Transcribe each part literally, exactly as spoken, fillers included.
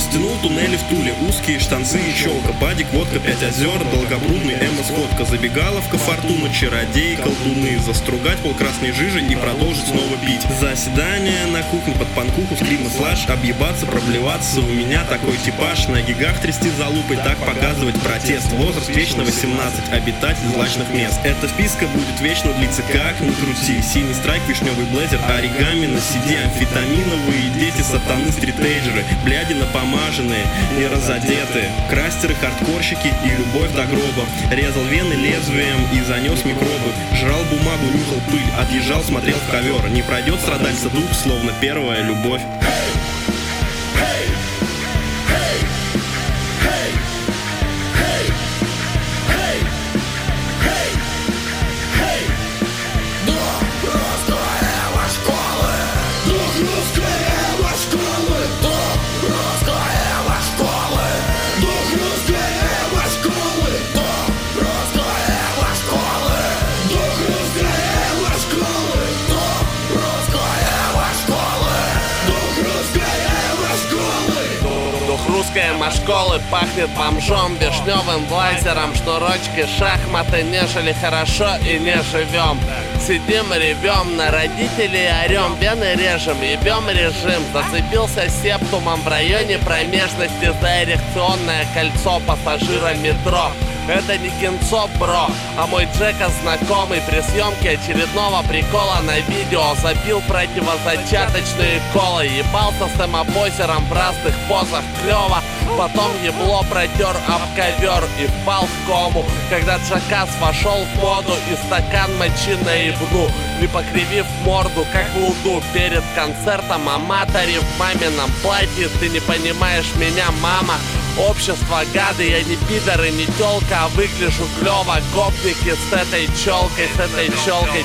Растянул туннели в Туле, узкие штанцы и челка, бадик, водка, пять озер, долгобрудный эмо-сходка, забегаловка, фортуна, чародей, колдуны, застругать полкрасной жижи и продолжить снова пить. Заседание на кухне под панкуху, скрим и слаж, объебаться, проблеваться, у меня такой типаж, на гигах трясти залупой, так показывать протест. Возраст вечно восемнадцать, обитатель злачных мест. Эта вписка будет вечно длиться, как ни крути. Синий страйк, вишневый блейзер, оригами на си ди, амфетаминовые дети, сатаны, стритрейджеры, бляди напомаженные и разодетые, крастеры, хардкорщики и любовь до гроба. Резал вены лезвием и занес микробы, жрал бумагу, нюхал пыль, отъезжал, смотрел в ковер. Не пройдет страдальца дух, словно первая любовь. Русская эмо-школы пахнет бомжом, вишневым блайзером, шнурочки, шахматы, нежели хорошо и не живем. Сидим, ревем, на родителей орем, вены режем, ебем режим. Зацепился септумом в районе промежности за эрекционное кольцо пассажира метро. Это не кинцо, бро, а мой Джека знакомый при съемке очередного прикола на видео забил противозачаточные колы, ебался с эмобойсером в разных позах клёво, потом ебло протер об ковер и впал в кому, когда Джакас вошел в моду и стакан мочи наебну, не покривив морду, как луду перед концертом аматори в мамином платье. Ты не понимаешь меня, мама. Общество гады, я не пидор и не тёлка, а выгляжу клёво. Гопники с этой чёлкой, с этой чёлкой.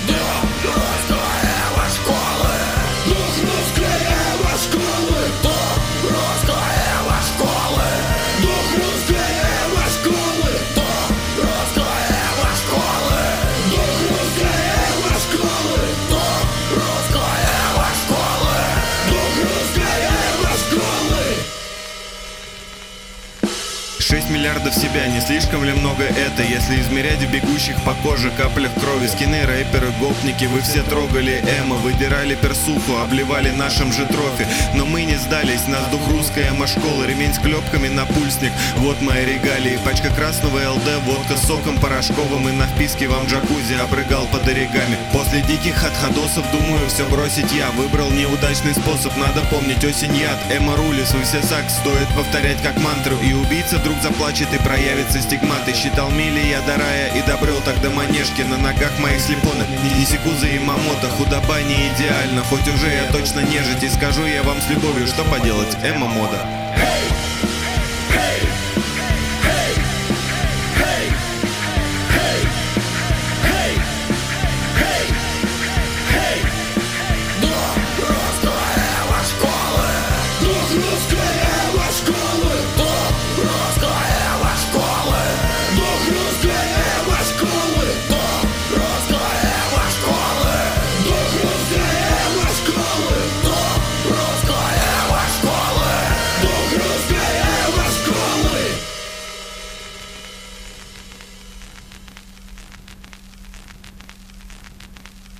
шесть миллиардов себя, не слишком ли много это? Если измерять в бегущих по коже каплях крови. Скины, рэперы, гопники, вы все трогали эмо, выдирали персуху, обливали нашим же трофи. Но мы не сдались, нас дух русской эмо-школы, ремень с клепками на пульсник, вот мои регалии. Пачка красного эл дэ, водка с соком порошковым, и на вписке вам джакузи обрыгал под оригами. После диких отходосов думаю все бросить я, выбрал неудачный способ, надо помнить, осень яд. Эмо-рулис, вы все сакс, стоит повторять как мантру, и убийца вдруг заплачет и проявится стигматы. Считал мили я до рая и добрел так до манежки, на ногах моих слепонок не секу за имамота. Худоба не идеальна, хоть уже я точно нежить, и скажу я вам с любовью, что поделать, эмо-мода.